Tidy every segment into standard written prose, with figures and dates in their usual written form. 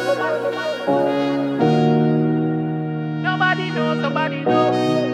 Nobody knows, nobody knows.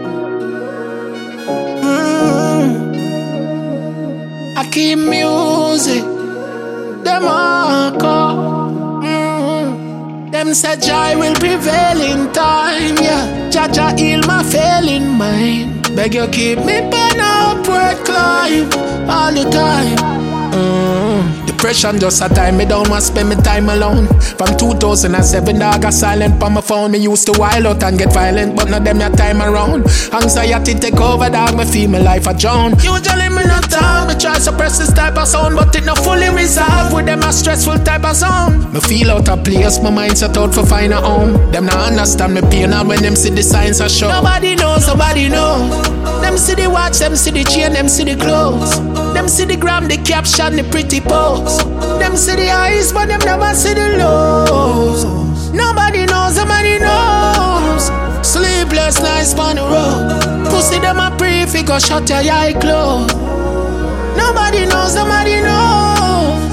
I keep music, them all call. Them say joy will prevail in time, yeah. Jaja heal my failing mind. Beg you keep me on upward climb all the time. Depression just a time me down, want spend me time alone. From 2007, dog, I silent on my phone. Me used to wild out and get violent, but not them your time around. Anxiety take over, dog, me feel my life a drown. Usually me not talk, me try suppress this type of sound, but it not fully resolved with them a stressful type of sound. Me feel out of place, my mind set out for find a home. Them not understand me pain, and when them see the signs I show. Nobody knows, nobody knows. Them see the watch, them see the chain, them see the clothes. Them see the gram, the caption, the pretty pose. Them see the highs, but them never see the lows. Nobody knows, nobody knows. Sleepless nights on the road. Pussy them a pray, figure shut your eye closed. Nobody knows, nobody knows.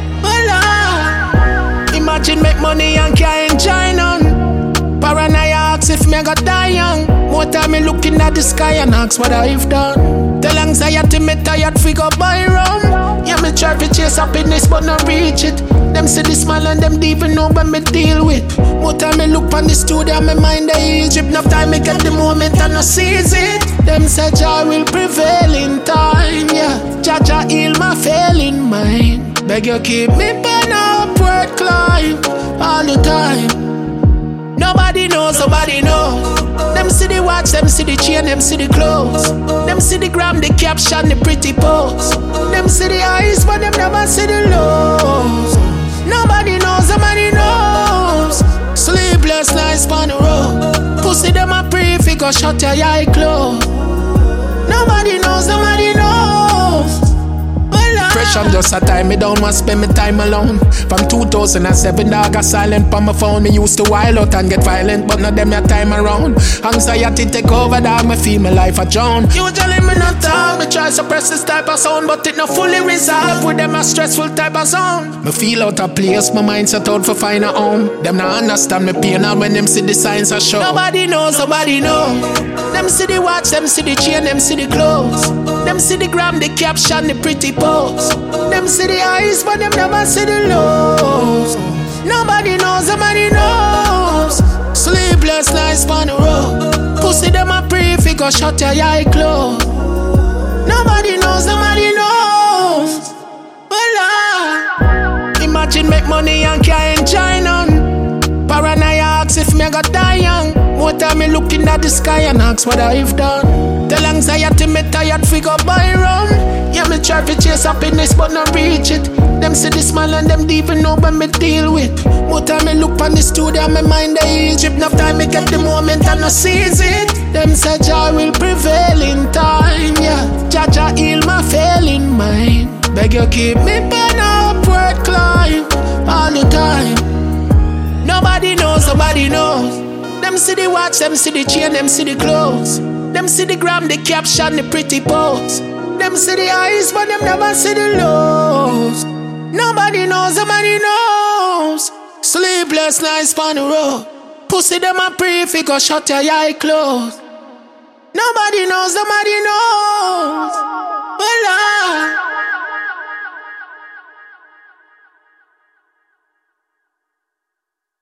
Well, imagine make money and can't enjoy none. Paranoia asks if me got die young. More time me looking at the sky and ask what I've done. Tell anxiety me tired, figure buy rum. Yeah, me try to chase happiness but not reach it. Them see the smile and them deep know when me deal with. More time me look on the studio and me mind the Egypt. Enough time me get the moment and I seize it. Them say joy will prevail in time, yeah. Jaja heal my failing mind. Beg you keep me on upward climb all the time. Nobody knows, nobody knows. Them see the watch, them see the chain, them see the clothes. Them see the gram, the caption, the pretty pose. Them see the highs, but them never see the lows. Nobody knows, nobody knows. Sleepless nights on the road. Pussy them a pray, figure shut your eye closed. Nobody knows, nobody knows. Depression just a time me down, want spend me time alone. From 2007, dog, I silent on my phone. Me used to wild out and get violent, but not them your time around. Anxiety take over, dog, me feel my life a drown. Usually me not talk, me try suppress this type of sound, but it not fully resolved with them a stressful type of sound. Me feel out of place, my mind set out for find a home. Them not understand me pain, and when them see the signs I show. Nobody knows, nobody knows. Them see the watch, them see the chain, them see the clothes. Them see the gram, the caption, the pretty pose. Them see the highs, but them never see the lows. Nobody knows, nobody knows. Sleepless nights on the road. Pussy them a pray, figure shut your eye closed. Nobody knows, nobody knows. Well, imagine make money and can't enjoy none. Paranoia asks if me got die young. More time me looking at the sky and ask what I've done. Tell anxiety me tired, figure buy rum. Yeah, me try to chase happiness but not reach it. Them see the smile and them deep know when me deal with. More time me look on the studio and me mind the Egypt. Enough time me get the moment and I seize it. Them say joy will prevail in time, yeah. Jaja heal my failing mind. Beg you keep me on upward climb all the time. Nobody knows, nobody knows. Them see the watch, them see the chain, them see the clothes. Them see the gram, the caption, the pretty pose. Them see the highs, but them never see the lows. Nobody knows, nobody knows. Sleepless nights on the road. Pussy them a pray, figure shut your eye closed. Nobody knows, nobody knows. Well,